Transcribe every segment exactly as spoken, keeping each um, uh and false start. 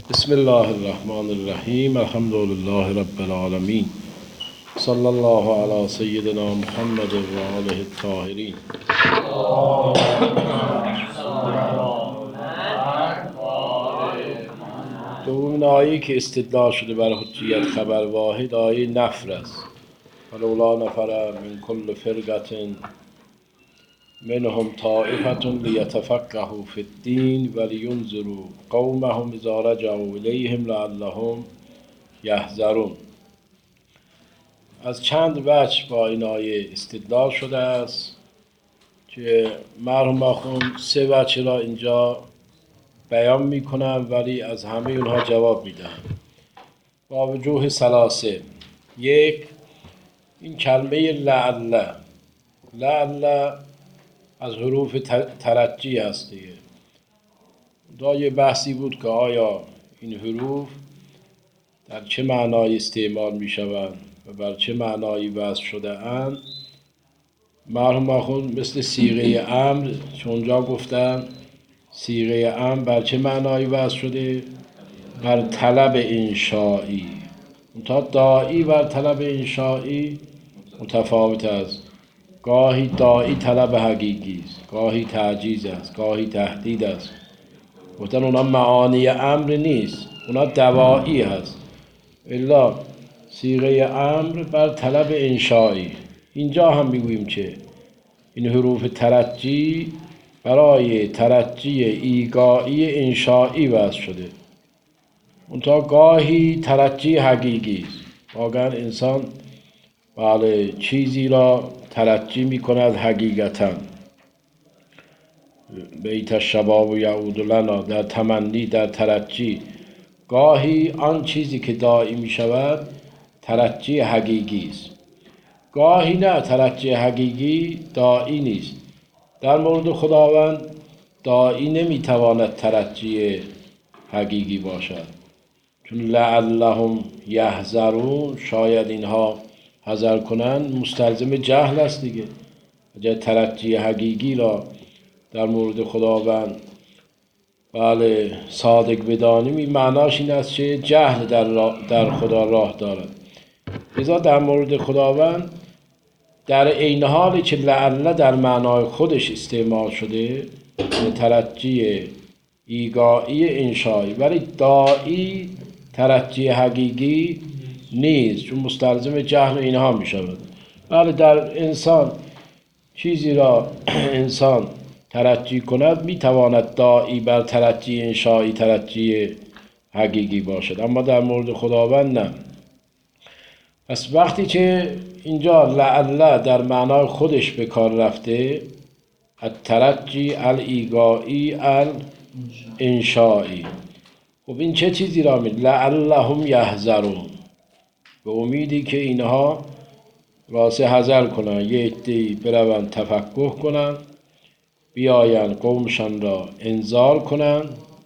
بسم الله الرحمن الرحیم. الحمد لله رب العالمین. صلی الله علی سیدنا محمد و آله الطاهرین. دومین آیه‌ای که استدلال شده بر حجیت خبر واحد آیه نفر است. ولولا نفر من کل فرقة منهم طائفة لیتفقهوا فی الدین ولینذروا قومهم اذا رجعوا الیهم لعلهم یحذرون. از چند وجه با این آیه استدلال شده است که مرحوم آخوند سه وجه را اینجا بیان میکنم، ولی از همه اونها جواب میدم با وجوه ثلاثه. یک، این کلمه لعل لعل از حروف ترجی هست دیگه. دا یه بحثی بود که آیا این حروف در چه معنای استعمال می شوند و بر چه معنایی وضع شده اند. مرحوم آخوند مثل صیغه امر چونجا گفتن صیغه امر بر چه معنایی وضع شده؟ بر طلب انشایی. تا داعی بر طلب انشایی متفاوت است. گاهی داعی طلب حقیقی است، گاهی تعجیز است، گاهی تهدید است. گفتن اونا معانی امر نیست، اونا دواعی هست. الا صیغه امر بر طلب انشایی. اینجا هم میگوییم که این حروف ترجی برای ترجی ایگایی انشایی وضع شده. منتها گاهی ترجی حقیقی است. واقعا انسان بله چیزی را ترجی می کند حقیقتا. بیت الشباب و یعود لنا، در تمنی، در ترجی. گاهی آن چیزی که داعی می شود ترجی حقیقی است، گاهی نه، ترجی حقیقی داعی نیست. در مورد خداوند داعی نمی تواند ترجی حقیقی باشد، چون لعلهم یحذرون، شاید اینها حذر کنند، مستلزم جهل است دیگه. اگر ترجی حقیقی را در مورد خداوند بله صادق بدانیم، این معناش این است که جهل در, در خدا راه دارد. لذا در مورد خداوند در عین حالی که لعل در معنای خودش استعمال شده ترجی ایگایی انشایی، ولی داعی ترجی حقیقی نیست، چون مستلزم جهل اینها می شود. ولی در انسان چیزی را انسان ترجی کند می تواند داعی بر ترجی انشایی ترجی حقیقی باشد، اما در مورد خداوند نه. پس وقتی که اینجا لعل در معنای خودش به کار رفته، الترجی الایگایی الانشایی، خب این چه چیزی را می لعلهم یحذرون، به امیدی که اینها راسه حذر کنن، یه عده‌ای بروند تفقه کنن، بیاین قومشان را انذار کنن.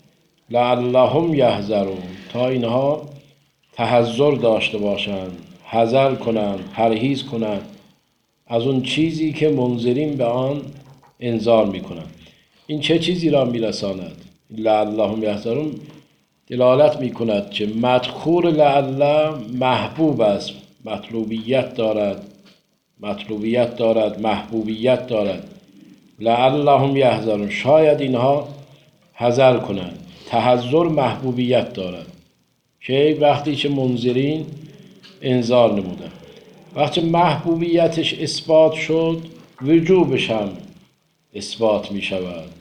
لعلهم یحذرون، تا اینها تحذر داشته باشند، حذر کنند، پرهیز کنند از اون چیزی که منذرین به آن انذار میکنند. این چه چیزی را میرساند؟ لعلهم یحذرون دلالت میکند که مدخول لعل محبوب است، مطلوبیت دارد، مطلوبیت دارد، محبوبیت دارد. لعلهم یحذرون، شاید اینها حذر کنند. تحذر محبوبیت دارد که وقتی که منذرین انذار نمودن، وقتی محبوبیتش اثبات شد وجوبش هم اثبات می شود.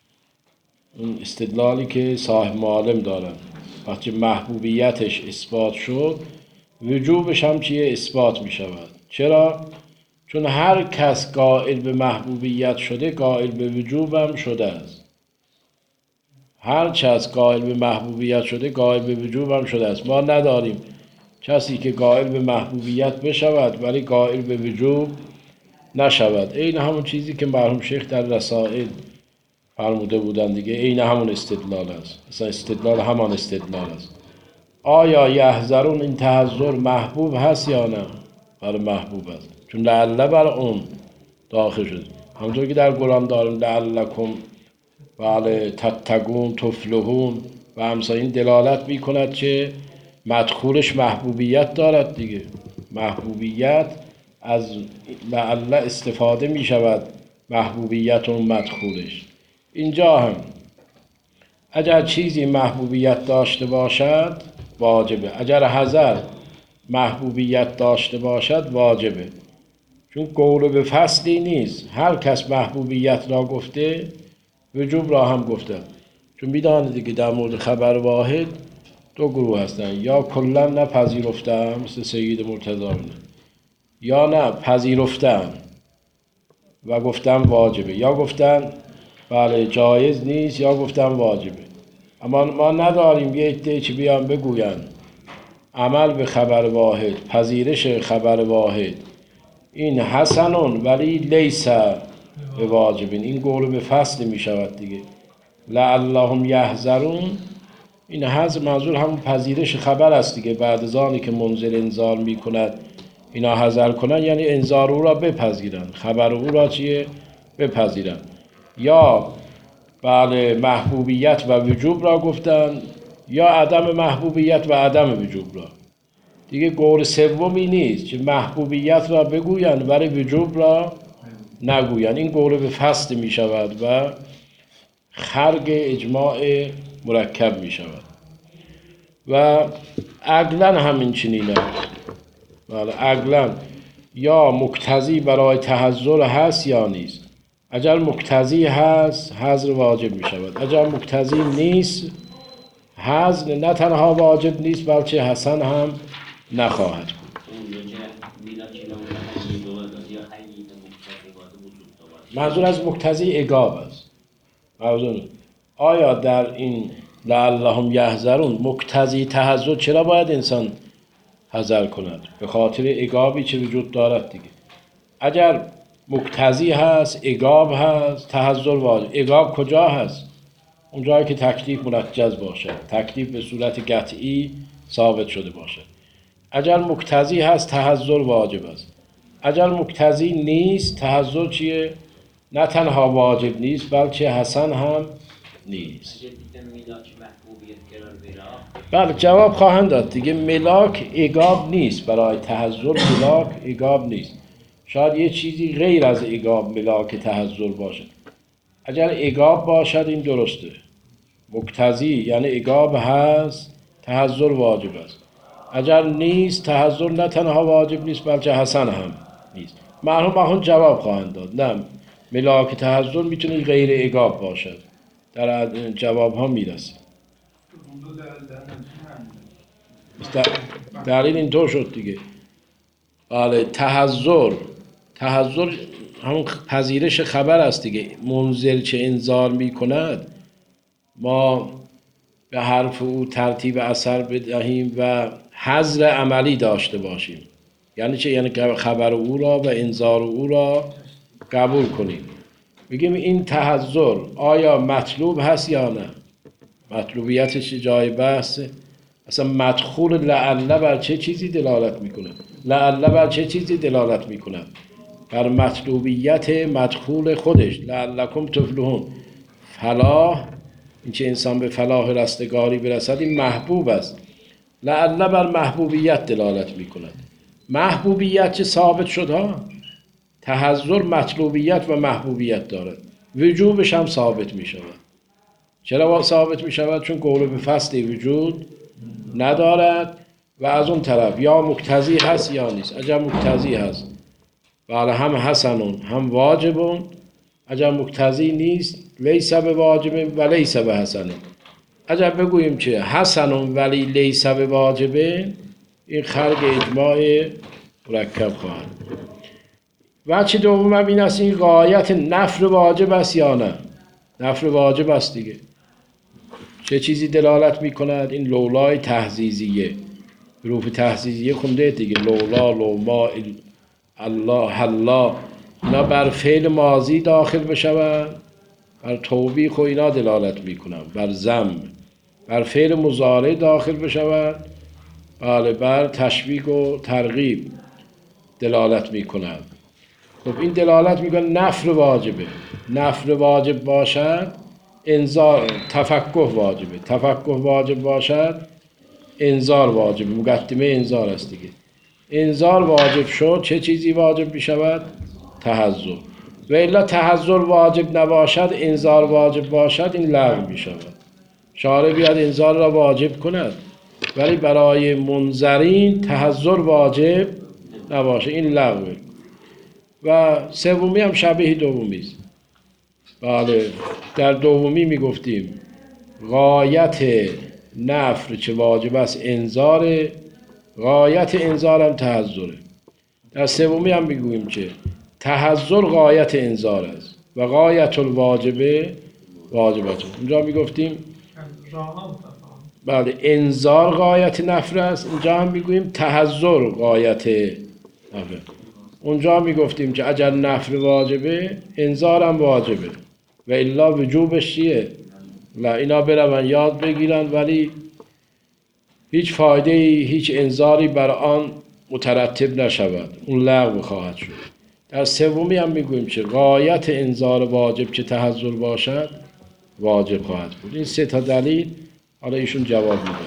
اون استدلالی که صاحب معالم دارن، وقتی محبوبیتش اثبات شد وجوبش هم چیه؟ اثبات می شود. چرا؟ چون هر کس قائل به محبوبیت شده قائل به وجوب هم شده است. هر کس قائل به محبوبیت شده قائل به وجوب هم شده است. ما نداریم کسی که قائل به محبوبیت بشود ولی قائل به وجوب نشود. این همون چیزی که مرحوم شیخ در رسائل فرموده بودن دیگه، این همون استدلال است. اصلا استدلال همان استدلال است. آیا یحذرون این تحذر محبوب هست یا نه؟ برای محبوب است، چون لعل بر اون داخل شد. همونطور که در قرآن داریم لعلکم بله تتقون تفلحون، و همسایه این دلالت می کند که مدخولش محبوبیت دارد دیگه. محبوبیت از لعل استفاده می شود، محبوبیت اون مدخولش. اینجا هم اگر چیزی محبوبیت داشته باشد واجبه، اگر حذر محبوبیت داشته باشد واجبه، چون قول به فصلی نیست. هر کس محبوبیت را گفته وجوب را هم گفته، چون میدانید دیگه در مورد خبر واحد دو گروه هستن، یا کلا نپذیرفتن مثل سید مرتضی، یا نه پذیرفتن و گفتن واجبه، یا گفتن بله جایز نیست، یا گفتن واجبه. اما ما نداریم یه عده چی بیان بگوین عمل به خبر واحد، پذیرش خبر واحد این حسنون ولی لیس به واجبین، این قول به فصل می شود دیگه. لعلهم یحذرون، این حذر منظور همون پذیرش خبر است دیگه. بعد از آنی که منزل انذار می کند اینا حذر کنن، یعنی انذار او را بپذیرن، خبر او را چیه بپذیرن. یا بله محبوبیت و وجوب را گفتن، یا عدم محبوبیت و عدم وجوب را دیگه. قول سومی نیست که محبوبیت را بگویند ولی وجوب را نگویند، این قول به فصل می شود و خرق اجماع مرکب می شود. و عقلا همین چنینه. بله عقلا یا مقتضی برای تحذر هست یا نیست. اگر مقتضی هست حذر واجب می شود، اگر مقتضی نیست حذر نه تنها واجب نیست بلکه حسن هم نخواهد بود. منظور از مقتضی عقاب است. منظور آیا در این لعلهم یحذرون مقتضی تحذر چرا باید انسان حذر کند؟ به خاطر عقابی که وجود دارد دیگه. اگر مقتضی هست، عقاب هست، تحذر واجب. عقاب کجا هست؟ اونجایی که تکلیف منجز باشد، تکلیف به صورت قطعی ثابت شده باشد. اگر مقتضی هست تحذر واجب است. اگر مقتضی نیست تحذر چیه؟ نه تنها واجب نیست بلکه حسن هم نیست. بله جواب خواهند داد دیگه. ملاک عقاب نیست، برای تحذر ملاک عقاب نیست. شاید یه چیزی غیر از عقاب ملاک تحذر باشد. اگر عقاب باشد این درسته، مقتضی یعنی عقاب هست تحذر واجب است. اگر نیست تحذر نه تنها واجب نیست بلکه حسن هم نیست. مرحوم آخوند جواب خواهند داد نه ملاک تحذر میتونه غیر عقاب باشد، در جواب ها میرسه. دلیل اینطور شد دیگه. بله تحذر تحذر همون پذیرش خبر است دیگه. منزل چه انذار میکند ما به حرف او ترتیب اثر بدهیم و حذر عملی داشته باشیم. یعنی چه؟ یعنی خبر او را و انذار او را قبول کنیم. بگیم این تحذر آیا مطلوب هست یا نه؟ مطلوبیتش جای بحثه. اصلا مدخول لعل بر چه چیزی دلالت میکنه؟ لعل بر چه چیزی دلالت میکنه؟ بر مطلوبیت مدخول خودش. لعلکم تفلحون، فلاح، این که انسان به فلاح رستگاری برسد این محبوب است. لعل بر محبوبیت دلالت میکند. محبوبیت چه ثابت شد ها؟ تحذر مطلوبیت و محبوبیت دارد، وجوبش هم ثابت می شود. چرا ثابت می شود؟ چون قول به فصلی وجود ندارد. و از اون طرف یا مقتضی هست یا نیست. اگر مقتضی هست بله هم حسنون هم واجبون. اگر مقتضی نیست لیس به واجب و لیس به حسنون. اگر بگوییم که حسنون ولی لیس به واجبه این خرق اجماع مرکب خواهد. وجه دوم هم این است این غایت نفر واجب است یا نه؟ نفر واجب است دیگه. چه چیزی دلالت می کند؟ این لولای تهزیزیه، حروف تهزیزیه خونده دیگه. لولا، لوما، الله، حلا، اینا بر فعل ماضی داخل بشوند بر توبیخ و اینا دلالت می کنند. بر ذم. بر فعل مضارع داخل بشوند بله بر تشویق و ترغیب دلالت می کنند. خب این دلالت میکنه نفر واجبه. نفر واجب باشد انذار تفقه واجبه. تفقه واجب باشد انذار واجبه. مقدمه انذار است دیگه. انذار واجب شد چه چیزی واجب می شود؟ تحذر. و الا تحذر واجب نباشد انذار واجب باشد این لغو می شود. شارع بیاد انذار را واجب کند ولی برای منذرین تحذر واجب نباشه این لغوه. و سومی هم شبیه دومی است. بله در دومی می گفتیم غایت نفر چه واجب است انذار، غایت انذار هم تحذره. در سومی هم میگوییم که تحذر غایت انذار است و غایت الواجبه واجبت. اونجا میگفتیم بله انذار غایت نفر است، اینجا هم میگوییم تحذر غایت نفر. اونجا میگفتیم که اگر نفر واجبه انذار هم واجبه و الا وجوبش چیه؟ لا اینا برون یاد بگیرن ولی هیچ فایده هیچ انذاری بر آن مترتب نشود، اون لغو خواهد شد. در سومی هم میگوییم که غایت انذار واجب که تحذر باشد واجب خواهد بود. این سه تا دلیل حالا ایشون جواب میدن.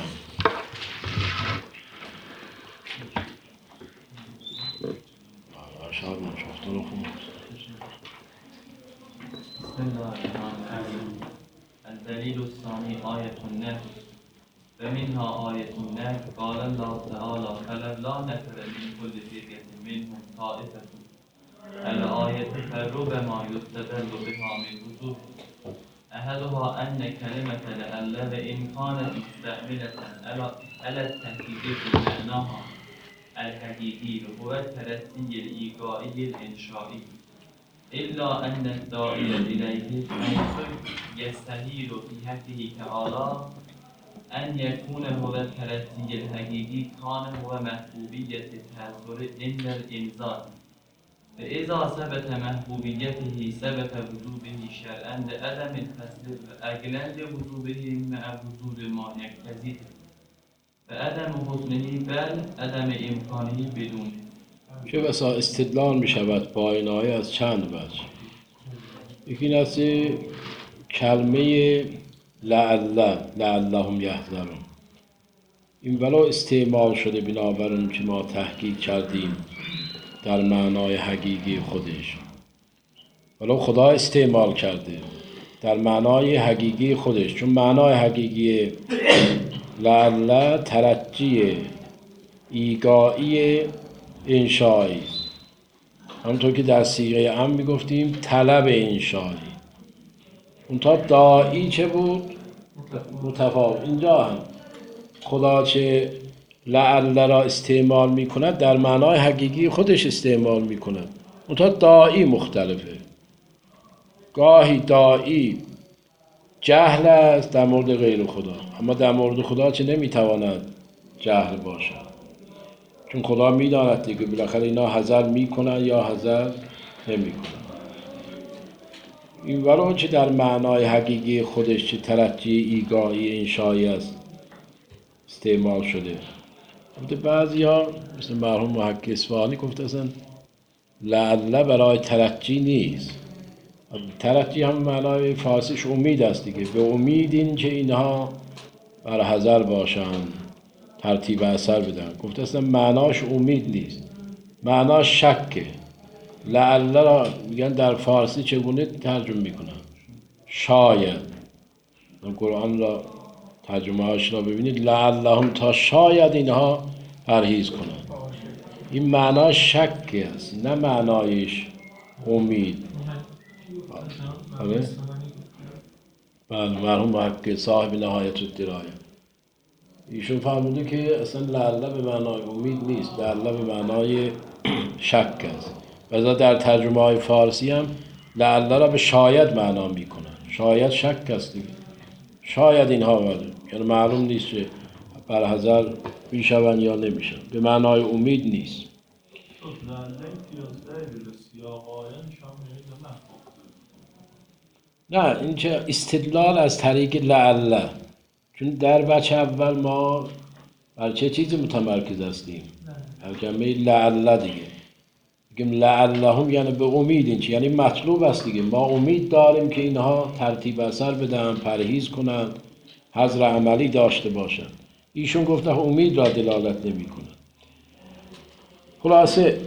الدليل الثاني آية النهر فمنها آية النهر قال الله تعالى فلولا نفر من كل فرقة منهم طائفة الآية فربما يستدل بها من وجوه أحدها أن كلمة لعل وإن كانت مستعملة على التحقيق بمعناها الحقيقي هو الترتي الإيقاعي الإنشائي إلا أن الداعي إليه يستحيل في حقه تعالى أن يكون هو الترتي الحقيقي كان هو محبوبية التحذر عند الإنذار فإذا ثبت محبوبيته ثبت وجوبه شرعا لعدم الفصل وعقلا لوجوبه مع وجود ما يقتضيه فعدم حسنه بل عدم إمكانه بدونه. چه بسا استدلال می شود با این آیه از چند وجه. یکی این است کلمه لعل لعلهم یحذرون این ولو استعمال شده بنابر اون که ما تحقیق کردیم در معنای حقیقی خودش، ولو خدا استعمال کرده در معنای حقیقی خودش، چون معنای حقیقی لعل ترجی ایگائی انشایی، همونطور که در صیغه عام میگفتیم طلب انشایی. اون تا داعی چه بود؟ متفاوت. اینجا هم خدا چه لعل را استعمال میکند در معنای حقیقی خودش استعمال میکند. اون تا داعی مختلفه. گاهی داعی جهل است در مورد غیر خدا، اما در مورد خدا چه نمیتواند جهل باشد، چون خدا میداند دیگه بالاخره اینا حذر میکنن یا حذر نمیکنن. این ولو چه در معنای حقیقی خودش چه ترجی ایگائی انشایی است استعمال شده. بعضی ها مثل مرحوم محقق اصفهانی گفته اصلا لعل برای ترجی نیست. ترجی هم معنای فارسیش امید است دیگه، به امید این که اینها بر حذر باشند ترتیب اثر بدن. گفته اصلا معناش امید نیست، معناش شکه. لعل را میگن در فارسی چگونه ترجمه میکنن؟ شاید. قرآن را ترجمه هاش را ببینید لعلهم تا شاید اینها پرهیز کنند. این معناش شکه است نه معنایش امید. بله مرحوم محقق صاحب نهایت الدرایه ایشون فرموده که اصلا لعل به معنای امید نیست، لعل به معنای شک است. و در ترجمه های فارسی هم لعل را به شاید معنا میکنن. شاید شک است دیگه. شاید اینها بده، یعنی معلوم نیست که بر حذر میشون یا نمیشون، به معنای امید نیست. نه این چه استدلال از طریق لعل، چون در بچه اول ما بر چه چیزی متمرکز هستیم؟ در کلمه لعل دیگه. میگیم لعلهم یعنی به امید، این چی؟ یعنی مطلوب است دیگه. ما امید داریم که اینها ترتیب اثر بدن، پرهیز کنند، حذر عملی داشته باشند. ایشون گفته امید را دلالت نمی کنند. خلاصه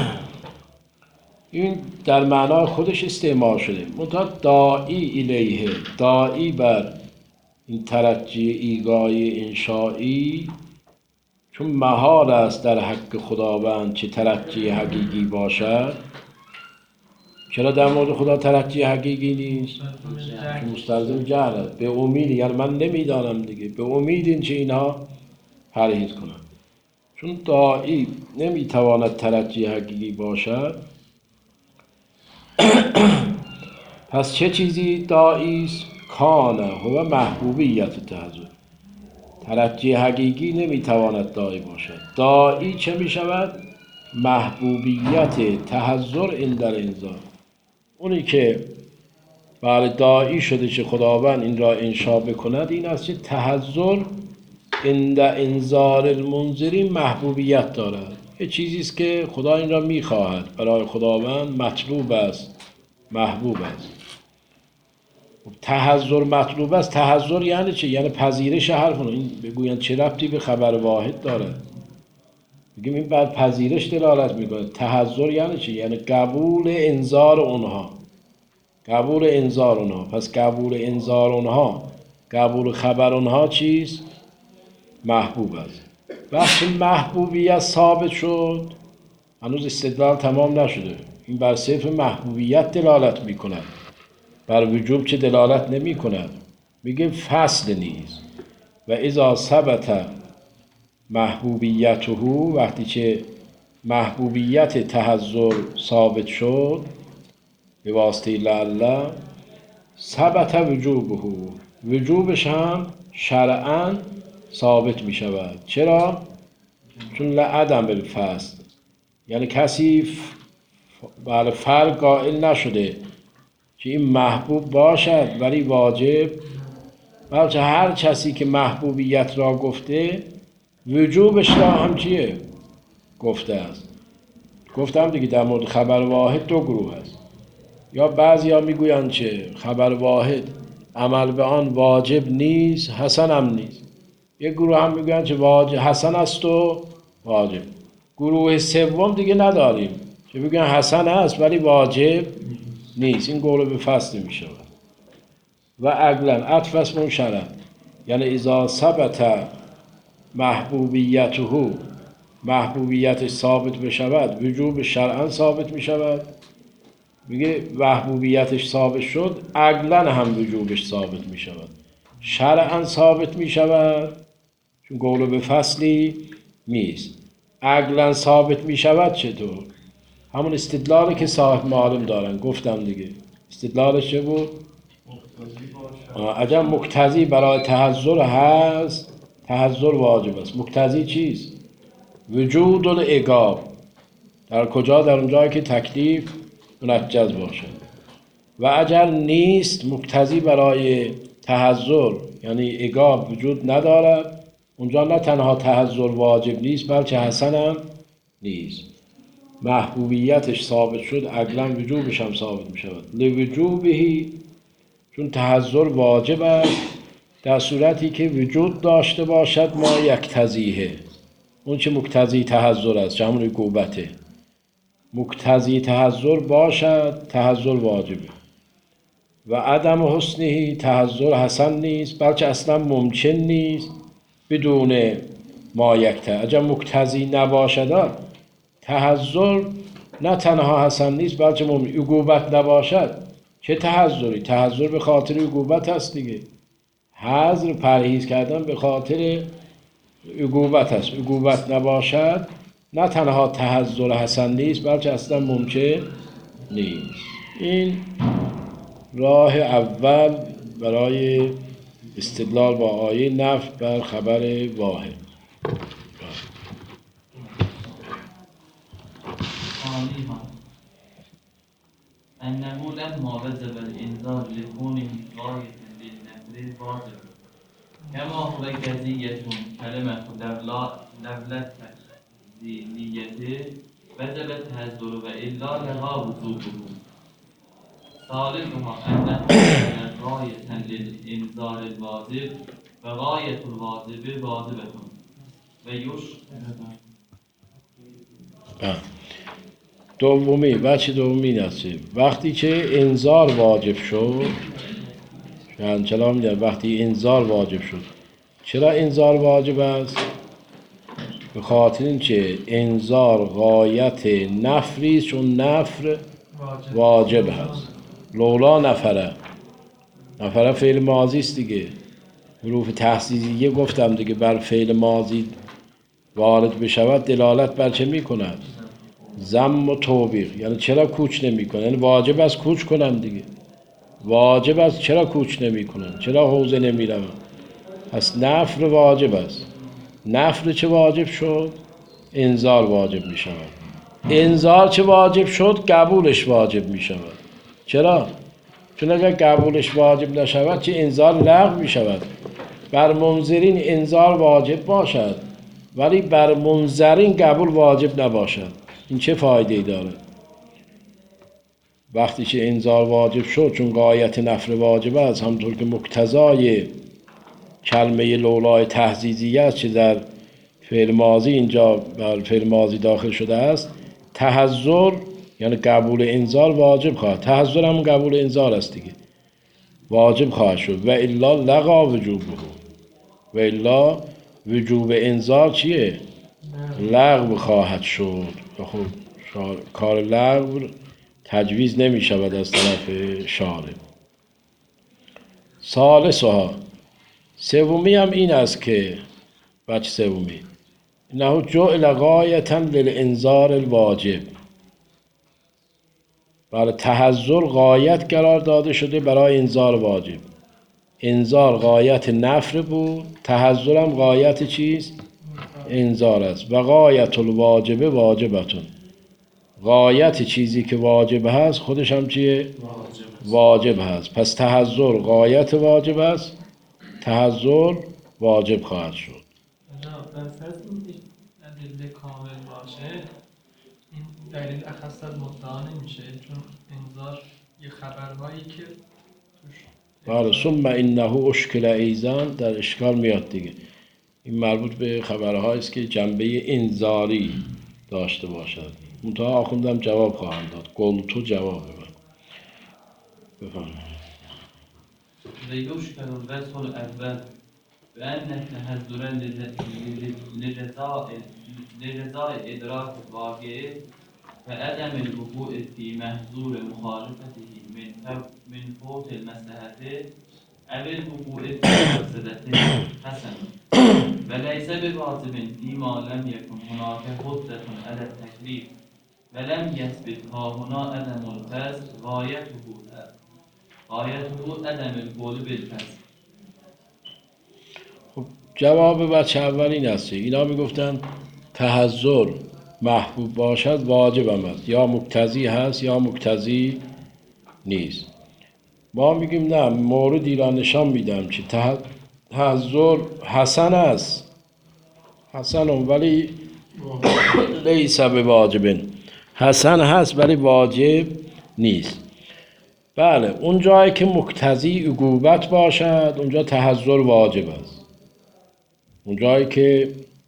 این در معنای خودش استعمال شده. منتها داعی الیه، داعی بر این ترجی ایگای انشایی، چون محال است در حق خداوند چه ترجی حقیقی باشد. چرا در مورد خدا ترجی حقیقی نیست؟ چون مستلزم جهل است. به امید، یعنی من نمیدانم دیگه، به امید این چه اینها پرهیز کنم. چون داعی نمیتواند ترجی حقیقی باشد، پس چه چیزی داعی است؟ کانه هو محبوبیت تحضر. ترجی حقیقی نمیتواند داعی باشد. داعی چه میشود؟ محبوبیت تحضر این در انذار. اونی که بله داعی شده که خداوند این را انشا بکند، این است که تحضر عند انذار المنذرین محبوبیت دارد. یه چیزی است که خدا این را میخواهد، برای خداوند مطلوب است، محبوب است. تحضر مطلوب است. تحضر یعنی چه؟ یعنی پذیرش حرف. این بگویند چه ربطی به خبر واحد دارد؟ بگیم این بر پذیرش دلالت میکنه. تحضر یعنی چه؟ یعنی قبول انذار اونها، قبول انذار اونها. پس قبول انذار اونها، قبول خبر اونها چیست؟ محبوب است. وقتی محبوبیت ثابت شد، هنوز استدلال تمام نشده، این بر صرف محبوبیت دلالت میکند، بر وجوب چه دلالت نمی کند. میگه فصل نیست. و اذا ثبت محبوبیته، وقتی که محبوبیت تحضر ثابت شد به واسطه لعل، ثبت وجوبه، وجوبش هم شرعاً ثابت می شود. چرا؟ چون لعدم بالفصل، یعنی کسی بر فرق قائل نشده که این محبوب باشد ولی واجب، بلکه هر کسی که محبوبیت را گفته وجوبش را هم چیه؟ گفته است. گفتم دیگه در مورد خبر واحد دو گروه است. یا بعضی ها میگویند که خبر واحد عمل به آن واجب نیست، حسن هم نیست. یک گروه هم میگویند که واجب حسن است و واجب. گروه سوم دیگه نداریم که بگن حسن است ولی واجب نیست. این قول به فصل می شود. و عقلا عطف اسم شرع، یعنی اذا ثبت محبوبیته، محبوبیتش ثابت بشود، وجوب شرعا ثابت می شود. میگه محبوبیتش ثابت شد، عقلا هم وجوبش ثابت می شود، شرعا ثابت می شود، چون قول به فصلی نیست. عقلا ثابت می شود چطور؟ همون استدلالی که صاحب معالم دارن. گفتم دیگه استدلالش چه بود؟ اگر مقتضی برای تحضر هست، تحضر واجب است. مقتضی چیست؟ وجود العقاب. در کجا؟ در اونجایی که تکلیف منجز باشد. و اگر نیست، مقتضی برای تحضر یعنی عقاب وجود ندارد، اونجا نه تنها تحضر واجب نیست بلکه حسن هم نیست. محبوبیتش ثابت شد، عقلا وجوبش هم ثابت می شود. لوجوبهی، چون تحضر واجب است در صورتی که وجود داشته باشد ما یقتضیه، اون چه مقتضی تحضر است، چه همون عقوبته. مقتضی تحضر باشد، تحضر واجبه. و عدم حسنه، تحضر حسن نیست بلکه اصلا ممکن نیست بدون ما یقتضی. اگر مقتضی نباشد، تحضر نه تنها حسن نیست بلکه ممکن. عقوبت نباشد، چه تحضری؟ تحضر به خاطر عقوبت هست دیگه. حذر پرهیز کردن به خاطر عقوبت هست. عقوبت نباشد، نه تنها تحضر حسن نیست بلکه اصلا ممکن نیست. این راه اول برای استدلال با آیه نفی بر خبر واحد. ثانيها أنه لما وجب الإنذار لكونه غاية للنفر واجب، كما هو كزية كلمة دولة ذي نيته وجب التهذر وإلا لها وجوبه. ثالثها أنه كان غاية للإنذار الواجب وغاية الواجب واجبة ويش دومی بچه دومی نصیب وقتی که انذار واجب شد، یعنی چرا میگه وقتی انذار واجب شد؟ چرا انذار واجب است؟ به خاطر اینکه انذار غایت نفری، چون نفر واجب هست. لولا نفره، نفره فعل ماضی است دیگه، حروف تحسیزیه گفتم دیگه بر فعل ماضی وارد بشود دلالت بر چه میکند؟ ضم و توبیخ. یعنی چرا کوچ نمیکنن؟ یعنی واجب است کوچ کنن دیگه، واجب است چرا کوچ نمیکنن؟ چرا حوزه نمیرون؟ پس نفر واجب است. نفر چه واجب شد؟ انذار واجب می شود. انذار چه واجب شد؟ قبولش واجب می شود. چرا؟ چون اگر قبولش واجب نشود چه انذار لغو می شود. بر منذرین انذار واجب باشد ولی بر منذرین قبول واجب نباشد. این چه فایده داره؟ وقتی که انذار واجب شد، چون غایت نفر واجب است، همونطور که مقتضای کلمه لولای تهزیزیه است که در فعل ماضی اینجا بر فعل ماضی داخل شده است، تحذر یعنی قبول انذار واجب خواهد. تحذر هم قبول انذار است دیگه، واجب خواهد شد. و الا لغا وجوبه، و الا وجوب انذار چیه؟ لغو خواهد شد. خب کار لغو تجویز نمی شود از طرف شارع. ثالثها سومی هم این است که بچه سومی انه جعل غایة للانذار الواجب، برای تحذر غایت قرار داده شده برای انذار واجب. انذار غایت نفر بود، تحذر هم غایت چیست؟ انذار است. و غایت الواجب واجبتون، غایت چیزی که واجب هست خودش هم چیه؟ واجب هست. پس تحذر غایت واجب است، تحذر واجب خواهد شد. در فرض این دلیل کامل باشه، این دلیل اخص از مدعا نمیشه، چون انذار یه خبرهایی که توش بله. ثم انه اشکل ایضا در اشکال میاد دیگه. این مربوط به خبرهایی است که جنبه انذاری داشته باشد. منتها آخوندم جواب خواهند داد. قول تو جواب ببر. بفرمایید. ويشكل الوجه الأول بأن التهذر لرضاء لرضاء إدراك الواقع وعدم الوقوع في محظور مخالفته من من فوت المصلحة أو الوقوع في مفسدته حسن وليس بواجب فيما لم يكن هناك حجة على التكليف ولم يثبت ها هنا عدم القصد غايته غایته عدم القول بالقصد. خب جواب بچه اول این است. اینا میگفتن تحذر محبوب باشد واجب هم است، یا مقتضی هست یا مقتضی نیست. ما میگیم نه، موردی را نشان میدم که تحذر حسن است، حسن ولی لیس بواجب، حسن هست ولی واجب نیست. بله، اون جایی که مقتضی عقوبت باشد اونجا تحذر واجب است. اون جایی که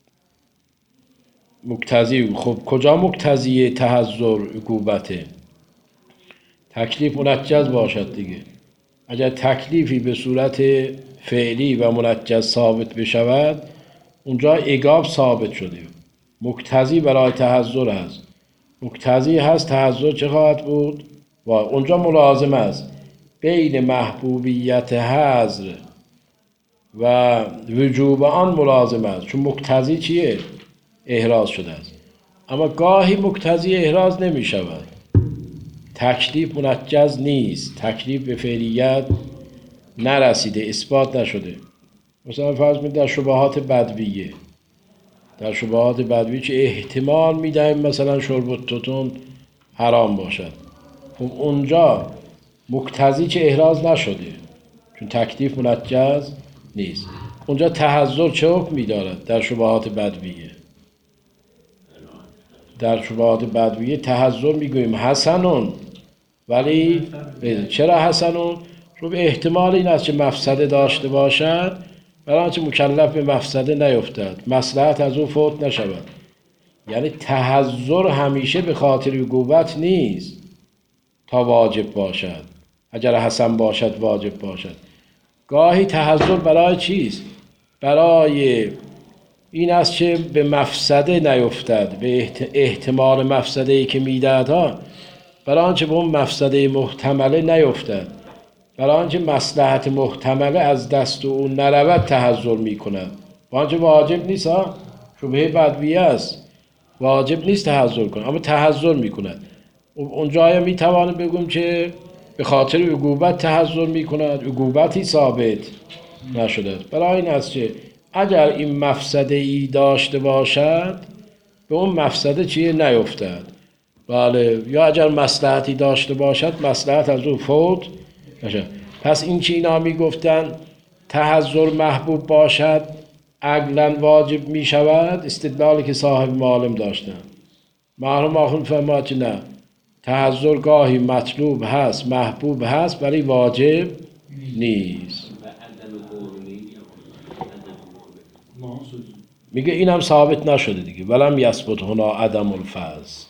مقتضی، خب کجا مقتضی تحذر عقوبته؟ تکلیف منجز باشد دیگه. اگر تکلیفی به صورت فعلی و منجز ثابت بشود اونجا عقاب ثابت شده، مقتضی برای تحذر هست. مقتضی هست تحذر چه خواهد بود؟ و اونجا ملازم است بین محبوبیت حذر و وجوب آن ملازم است، چون مقتضی چیه؟ احراز شده است. اما گاهی مقتضی احراز نمی شود، تکلیف منجز نیست، تکلیف به فعلیت نرسیده، اثبات نشده. مثلا فرض می در شبهات بدویه، در شبهات بدویه که احتمال می دهیم مثلا شرب التوتون حرام باشد، خب اونجا مقتضی که احراز نشده چون تکلیف منجز نیست. اونجا تحذر چه حکمی دارد در شبهات بدویه؟ در شبهات بدویه تحذر میگوییم حسنون، ولی چرا حسنون؟ رو به احتمال این است که مفسده داشته باشد، برای آنچه مکلف به مفسده نیفتد، مصلحت از او فوت نشود. یعنی تحذر همیشه به خاطر عقوبت نیست تا واجب باشد، اگر حسن باشد واجب باشد. گاهی تحذر برای چیست؟ برای این است که به مفسده نیفتد، به احتمال مفسده ای که میدهد ها، برای آنچه به اون مفسده محتمله نیفتد، برای آنچه مصلحت محتمله از دست او نرود تحذر میکند. با آنچه واجب نیست ها، شبهه بدویه است، واجب نیست تحذر کند، اما تحذر میکند. اونجا میتوانه بگویم که به خاطر عقوبت تحذر میکند، عقوبتی ثابت نشده. برای این است که اگر این مفسده ای داشته باشد به اون مفسده چیه نیفتد. بله، یا اگر مصلحتی داشته باشد مصلحت از اون فوت نشد. پس این که اینا میگفتن تحذر محبوب باشد عقلاً واجب میشود، استدلالی که صاحب معالم داشتن. مرحوم آخوند فرمود که نه، تحذر گاهی مطلوب هست، محبوب هست، ولی واجب نیست. میگه اینم ثابت نشده دیگه، ولم یثبت هنا عدم الفضل.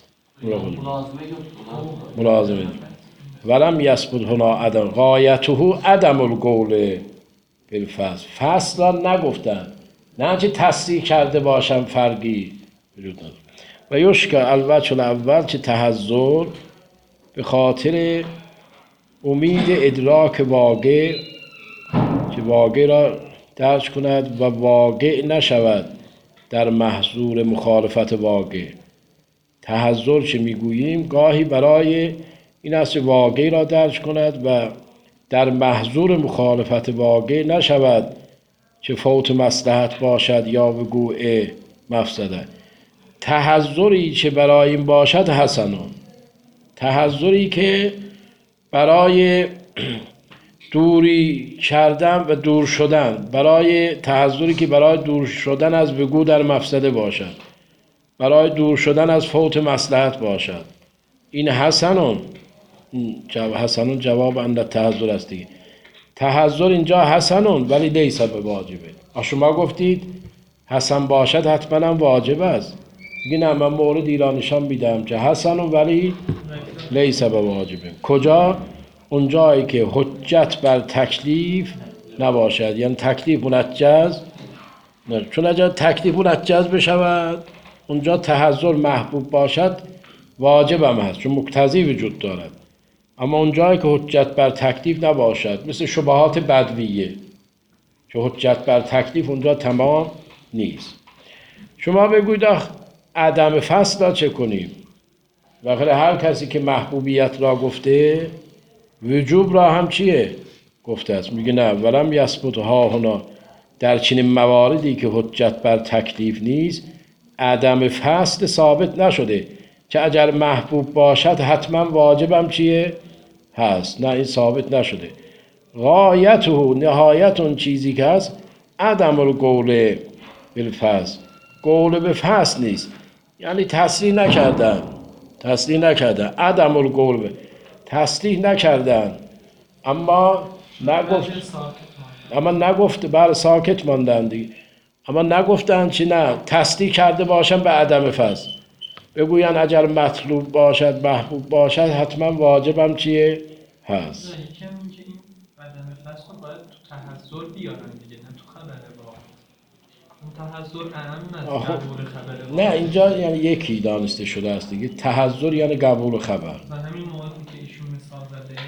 ملازمه ولم یثبت هنا عدم غایته عدم القول بالفضل. فصل را نگفتن، نه چه تصریح کرده باشم فرقی وجود نداره. و یشکر الوجه الاول که تحذر به خاطر امید ادراک واقع، که واقع را درک کند و واقع نشود در محظور مخالفت واقع. تحذر چه میگوییم گاهی برای این است که واقع را درک کند و در محظور مخالفت واقع نشود که فوت مصلحت باشد یا وقوع مفسده. تحذری که برای این باشد حسنون، تحذری که برای دوری کردن و دور شدن، برای تحذری که برای دور شدن از وقوع در مفسده باشد، برای دور شدن از فوت مصلحت باشد، این حسنون. حسنون جواب اند تحذر است دیگه. تحذر اینجا حسنون ولی لیس به واجبه. شما گفتید حسن باشد حتما هم واجب است، دیگه نه، من مورد ایرانشان میدم که حسنون ولی لیس به واجبه. کجا؟ اونجایی که حجت بر تکلیف نباشد، یعنی تکلیف منجز نه. چون اگر تکلیف منجز بشود اونجا تحذر محبوب باشد واجب هم هست، چون مقتضی وجود دارد. اما اونجایی که حجت بر تکلیف نباشد، مثل شبهات بدویه که حجت بر تکلیف اونجا تمام نیست. شما بگوید عدم فصل را چه کنیم؟ واقعا هر کسی که محبوبیت را گفته وجوب را هم چیه؟ گفته است. میگه نه، ولم یثبت ها هنا، در چنین مواردی که حجت بر تکلیف نیست عدم فصل ثابت نشده که اگر محبوب باشد حتما واجبم چیه؟ هست. نه، این ثابت نشده. غایت و نهایت اون چیزی که هست عدم القول بالفصل، قول به فصل نیست، یعنی تصریح نکردن، تصریح نکردن، عدم القول، تصریح نکردن اما نگفت، اما نگفت، بر ساکت ماندن دیگه، اما نگفتن چی؟ نه، تصریح کرده باشن به عدم فصل، بگوین اگر مطلوب باشد محبوب باشد حتما واجبم چیه؟ هست. یکم اینکه این عدم فصل رو باید تو تحذر بیارن دیگه، نه تو خبر واحد. اون تحذر اهم از قبول خبر واحد. نه، اینجا یعنی یکی دانسته شده است دیگه. تحذر یعنی قبول خبر. و همین موردی که ایشون مثال زده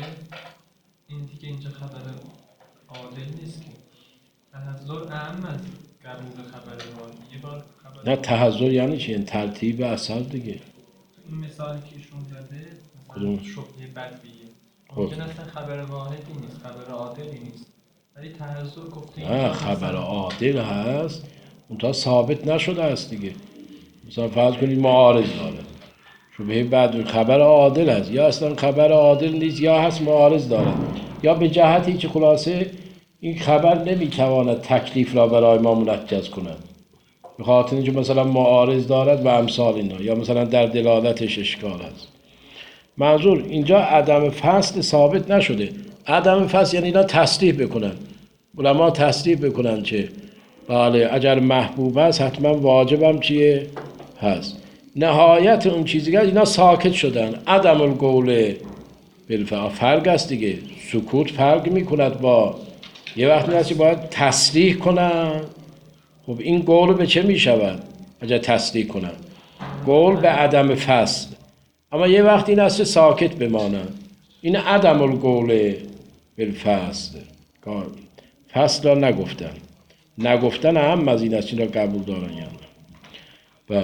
این دیگه اینجا خبر عادل نیست که. تحذر اهم از قبول خبر واحد. یه بار خبر نه، تحذر یعنی چی؟ این ترتیب اصل دیگه. این مثالی که ایشون زده کدوم؟ شبهه بدویه. ممکن اصلا خبر واحدی نیست، خبر عادلی نیست. ولی تحذر گفته نه، خبر عادل هست، اون تا ثابت نشده است دیگه. مثلا فرض کنید معارض داره، شبهه بدوی خبر عادل هست، یا اصلا خبر عادل نیست، یا هست معارض داره، یا به جهتی که خلاصه این خبر نمیتواند تکلیف را برای ما منجز کند. به خاطر اینکه مثلا معارض دارد و امثال اینا، یا مثلا در دلالتش اشکال هست. منظور اینجا عدم فصل ثابت نشده. عدم فصل یعنی اینا تصریح بکنن، علما تصریح بکنن که بله اگر محبوب است حتما واجبم چیه هست. نهایت اون چیزی که اینا ساکت شدن. عدم القول بالفعل فرق است دیگه. سکوت فرق میکند با یه وقتی هستی باید تصریح کنن. خب این قول به چه میشود اگر تصریح کنن؟ قول به عدم فصل. اما یه وقتی این است ساکت بمانن، این عدم القول بالفصل. فصل را نگفتن، نگفتن هم از این است این را قبول دارن. یعنی بله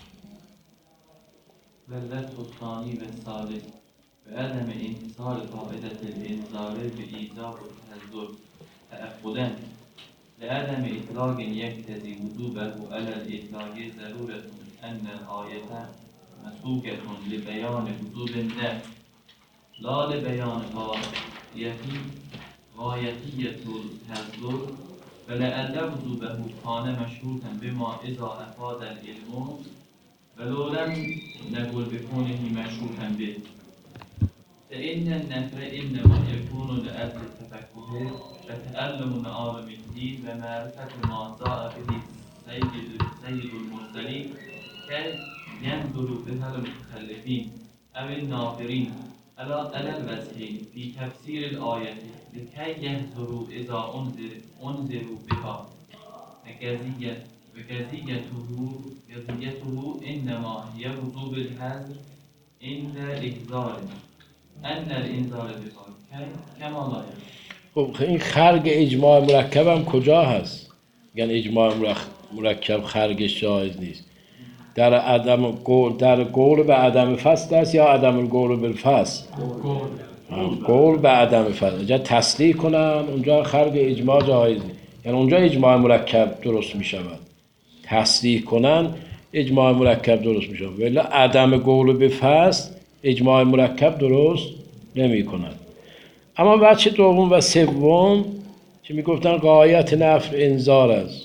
واللفظ الثاني والثالث بعدم انتصال قاعدة الإنذار بإيجاب التهذر تأخذا لعدم إطلاق يقتضي وجوبه على الإطلاق ضرورة أن الآية مسوقة لبيان وجوب النفي لا لبيان غايتي غايتية التهذر فلعل وجوبه كان مشروطا بما إذا أفاد العلم ولو لم نقل بكونه مشروطا به فإن النفر إنما يكون لأجل التفكه وتألم عالم الدين ومعرفة ما جاء به سيد سيد المرسلين كي ينظر بها المتخلفين أو الناظرين على على الوجهين في تفسير الآية لكي يحذروا إذا أنذر أنذروا بها وكذية وكذيته كذيته إنما هي وجوب الحذر عند الإحذار أن الإنذار بها كما لا يجوز. خب این خرج اجماع مرکب هم کجا هست؟ یعنی اجماع مرکب خرجش جایز نیست. در عدم قول در قول به عدم فصل است یا عدم القول بالفصل؟ قول به عدم فصل. اونجا تصریح کنن اونجا خرج اجماع جایز نیست. یعنی اونجا اجماع مرکب درست می شود. تصریح کنن اجماع مرکب درست می شود. ولی عدم قول به فصل اجماع مرکب درست نمی کند. اما بچه دوم و سوم که می گفتن غایت نفر انذار است.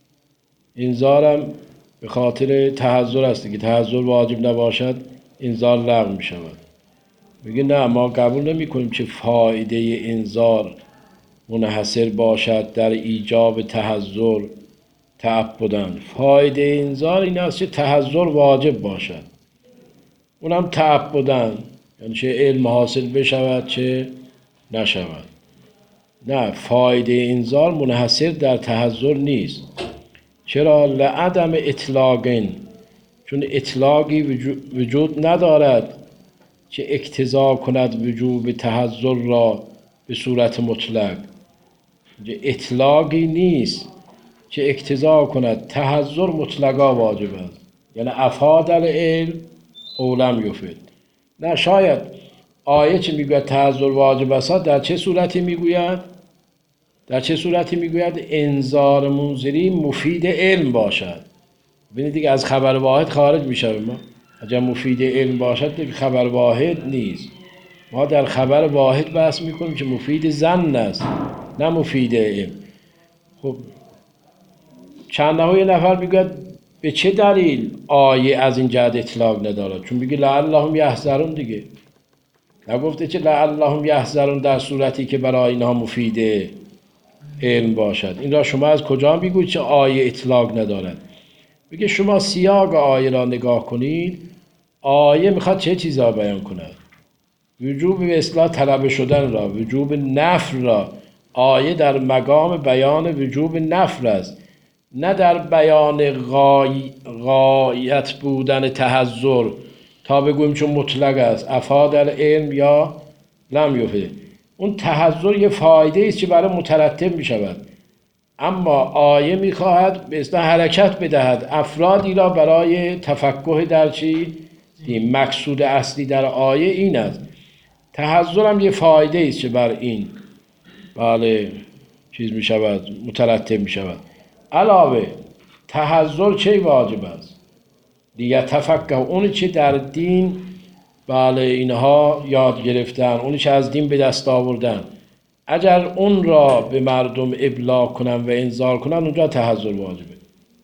انذارم به خاطر تحذر است که تحذر واجب نباشد انذار لغو می شود. میگه نه ما قبول نمی کنیم که فایده انذار منحصر باشد در ایجاب تحذر تعبداً. فایده انذار این است که تحذر واجب باشد، اونم تعبداً، یعنی چه علم حاصل بشود چه نشود. نه، فایده انذار منحصر در تحذر نیست. چرا؟ لعدم اطلاقین، چون اطلاقی وجود ندارد که اقتضا کند وجوب تحذر را به صورت مطلق. اطلاقی نیست که اقتضا کند تحذر مطلقا واجب است، یعنی افاد العلم او لم یفد. نه، شاید آیه چه میگوید تحذر واجب است در چه صورتی میگوید؟ در چه صورتی میگوید؟ انذار منذری مفید علم باشد. ببینید دیگه از خبر واحد خارج میشه. ما اگر مفید علم باشد دیگه خبر واحد نیست. ما در خبر واحد بحث میکنیم که مفید ظن است نه مفید علم. خب چند نفر یه نفر میگوید به چه دلیل آیه از این جهت اطلاق ندارد؟ چون میگه لعلهم یحذرون دیگه. نگفته که لعلهم یحذرون در صورتی که برای اینها مفید علم باشد. این را شما از کجا میگوید که آیه اطلاق ندارد؟ میگه شما سیاق آیه را نگاه کنید. آیه میخواد چه چیزا بیان کند؟ وجوب به اصلاح طلب شدن را، وجوب نفر را. آیه در مقام بیان وجوب نفر است، نه در بیان غای... غایت بودن تحذر تا بگویم چون مطلق است افاد العلم یا لم یفد. اون تحذر یه فایده است که برای مترتب می شود، اما آیه می خواهد به اصطلاح حرکت بدهد افرادی را برای تفقه در چی؟ این مقصود اصلی در آیه این است. تحذر هم یه فایده است که بر این بله چیز می شود، مترتب می شود. علاوه تحذر چه واجب است؟ دیگه تفقه اونی که در دین بله اینها یاد گرفتن، اونی که از دین به دست آوردن، اگر اون را به مردم ابلاغ کنن و انذار کنن اونجا تحذر واجبه.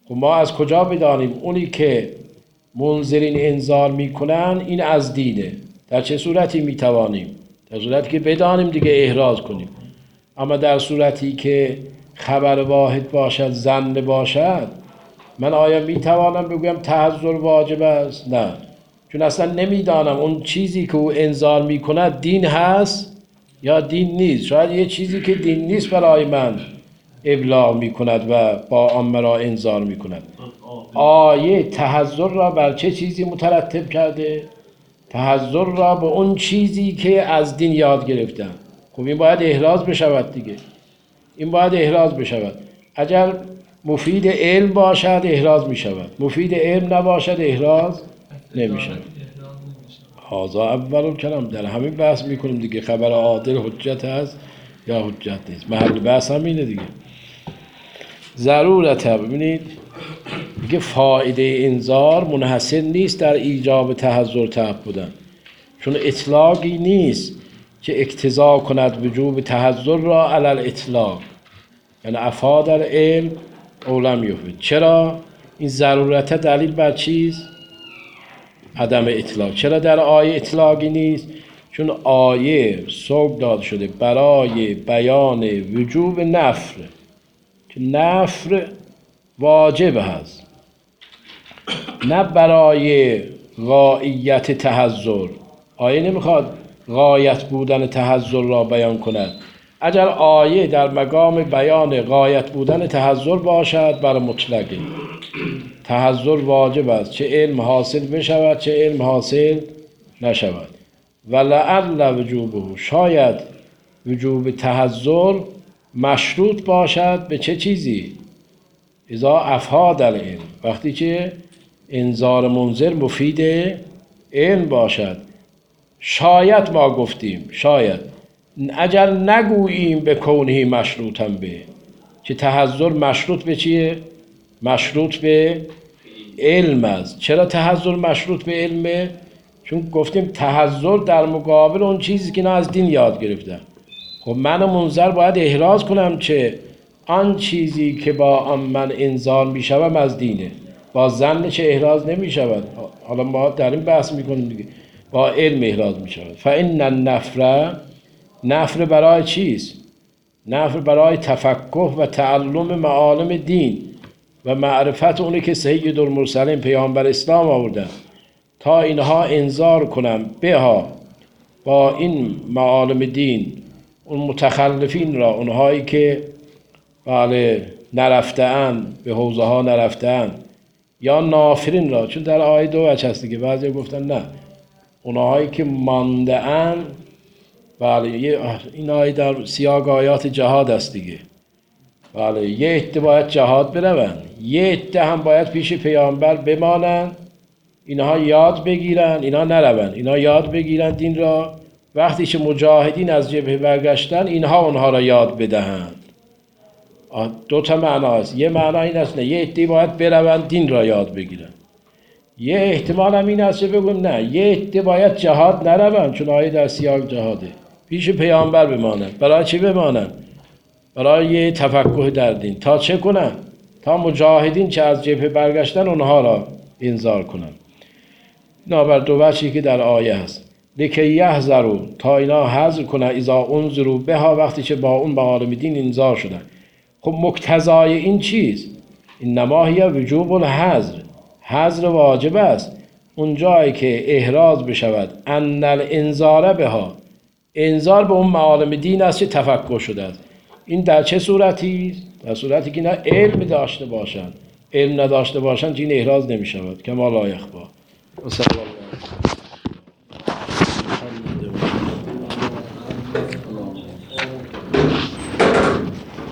خب ما از کجا بدانیم اونی که منذرین انذار میکنن این از دینه؟ در چه صورتی میتوانیم؟ در صورتی که بدانیم دیگه احراز کنیم. اما در صورتی که خبر واحد باشد، ظن باشد، من آیا میتوانم بگویم تحذر واجب است؟ نه، چون اصلا نمیدانم اون چیزی که او انذار میکند دین هست یا دین نیست. شاید یه چیزی که دین نیست برای من ابلاغ میکند و با آن مرا انذار میکند. آیه تحذر را بر چه چیزی مترتب کرده؟ تحذر را به اون چیزی که از دین یاد گرفتن. خب این باید احراز بشود دیگه، این باید احراز بشود. اگر مفید علم باشد احراز میشود، مفید علم نباشد احراز نمیشود. هذا اول الکلام. در همین بحث میکنیم دیگه، خبر عادل حجت هست یا حجت نیست. محل بحث هم اینه دیگه. ضرورت. ببینید میگه فایده انذار منحصر نیست در ایجاب تحذر تعبداً، چون اطلاقی نیست که اقتضا کند وجوب تحذر را علی الاطلاق، یعنی افاد العلم او لم یفید. چرا این ضرورت دلیل بر چیست؟ عدم اطلاق. چرا در آیه اطلاقی نیست؟ چون آیه سوق داده شده برای بیان وجوب نفر، که نفر واجب هست، نه برای غایت تحذر. آیه نمیخواد غایت بودن تحذر را بیان کند. اگر آیه در مقام بیان غایت بودن تحذر باشد، بر مطلقه تحذر واجب است، چه علم حاصل بشود چه علم حاصل نشود. ولعل وجوبه، شاید وجوب تحذر مشروط باشد به چه چیزی؟ اذا افاد العلم، وقتی که انذار منذر مفید علم باشد. شاید ما گفتیم، شاید اگر نگوییم به کونه مشروطا به، که تحذر مشروط به چیه؟ مشروط به علم است. چرا تحذر مشروط به علمه؟ چون گفتیم تحذر در مقابل اون چیزی که نه از دین یاد گرفتن. خب من منذر باید احراز کنم چه آن چیزی که با آن من انذار می شوم از دینه، با ظن چه احراز نمی شود. حالا ما در این بحث می کنیم دیگه، با علم احراز می شود. فإن النفر، نفر برای چیست؟ نفر برای تفقه و تعلم معالم دین و معرفت اونی که سید المرسلین پیامبر اسلام آوردن، تا اینها انذار کنم بها با این معالم دین اون متخلفین را، اونهایی که بله نرفته‌اند، به حوزه ها نرفته‌اند، یا نافرین را. چون در آیه دو وجه هست دیگه، بعضی گفتن نه، اونهایی که مانده اند. بله این آیه در سیاق آیات جهاد است دیگه. بله یه عده باید جهاد بروند، یه عده هم باید پیش پیامبر بمانند، اینها یاد بگیرن، اینا نروند، اینا یاد بگیرن دین را. وقتی که مجاهدین از جبهه برگشتن، اینها اونها را یاد بدهند. دو تا معنا است. یه معنا این است نه، یه عده باید بروند دین را یاد بگیرن. یه احتمال هم این است که بگم نه، یه عده باید جهاد نروند، چون آیه در سیاق جهاده، پیش پیامبر بمانند. برای چی بمانند؟ برای تفقه در دین. تا چه کنن؟ تا مجاهدین که از جبهه برگشتن اونها را انذار کنن. نابر دو وجهی که در آیه هست. لکی یحذروا، تا اینا حذر کنن، اذا انذروا بها، وقتی که با اون معالم دین انذار شدن. خب مقتضای این چیست؟ انما هی وجوب الحذر، حذر واجب است. اون جایی که احراز بشود ان الانذار بها، انذار به اون معالم دین است که تفقه شده است. این در چه صورتی است؟ در صورتی که نه علم داشته باشند. علم نداشته باشند این احراز نمی شود. کما لا یخفی. و صلی الله علیه و